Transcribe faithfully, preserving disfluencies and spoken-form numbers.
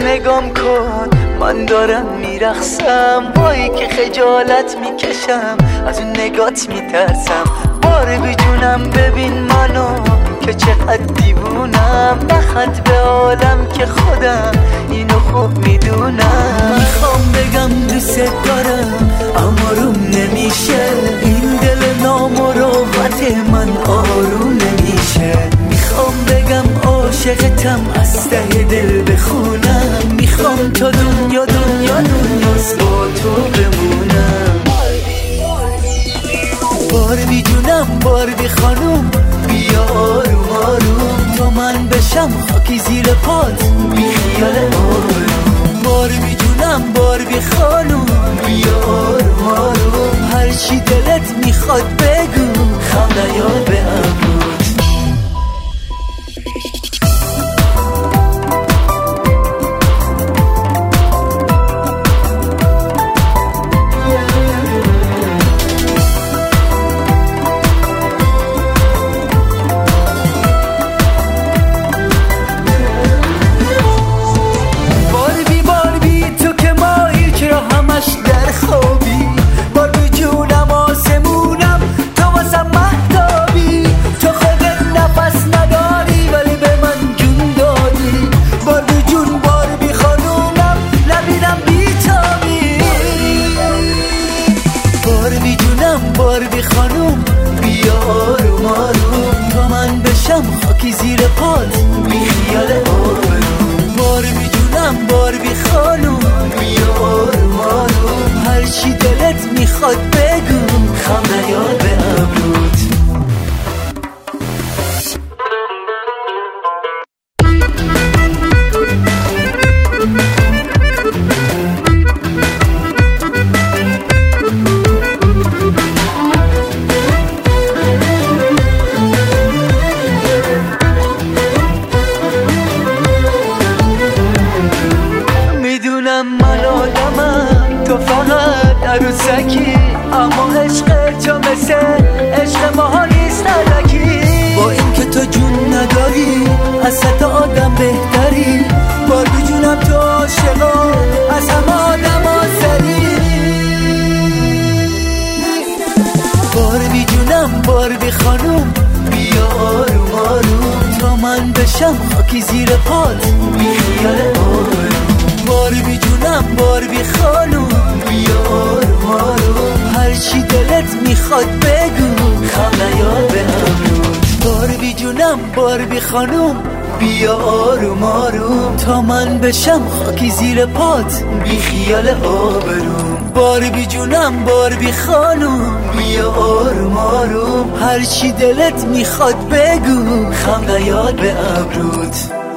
نگام کن من دارم میرقصم، وای که خجالت میکشم از اون نگات میترسم. بار بی جونم ببین منو که چقدر دیوونم، بخند به عالم که خودم اینو خوب میدونم. میخوام بگم دوست دارم اما روم نمیشه، این دل نامروت من آروم نمیشه. میخوام بگم عاشقتم از ته دل بخونم، میخوام تا دنیا دنیا دنیاست با تو بمونم. باربی جونم باربی خانوم بیا آروم آروم، تا من بشم خاکی زیر پات بی خیال آروم. باربی جونم باربی خانوم بیا آروم آروم، هر چی دلت میخواد بگو خم نیار به ابرود. باربی خانوم بیا آروم آروم، تا من بشم خاکی زیر پات بی خیال آروم. باربی جونم باربی خانوم بیا آروم آروم، هر چی دلت میخواد بگو خم نیار به ابرود. من آدمم تو فقط عروسکی، اما عشق تو مثل عشق ماها نیست الکی. با این که تو جون نداری از صد آدم بهتری، باربی جونم تو عاشقا از همه آدم ها سری. باربی جونم باربی خانوم بیا آروم آروم، تا من بشم خاکی زیر پات بی خیال آروم. باربی جونم باربی خانوم بیا آروم آروم، هر چی دلت میخواد بگو خم نیار به ابرود. باربی جونم باربی خانوم بیا آروم آروم، تا من بشم خاکی زیر پات بی خیال آبروم. باربی جونم باربی خانوم بیا آروم آروم، هر چی دلت میخواد بگو خم نیار به ابرود.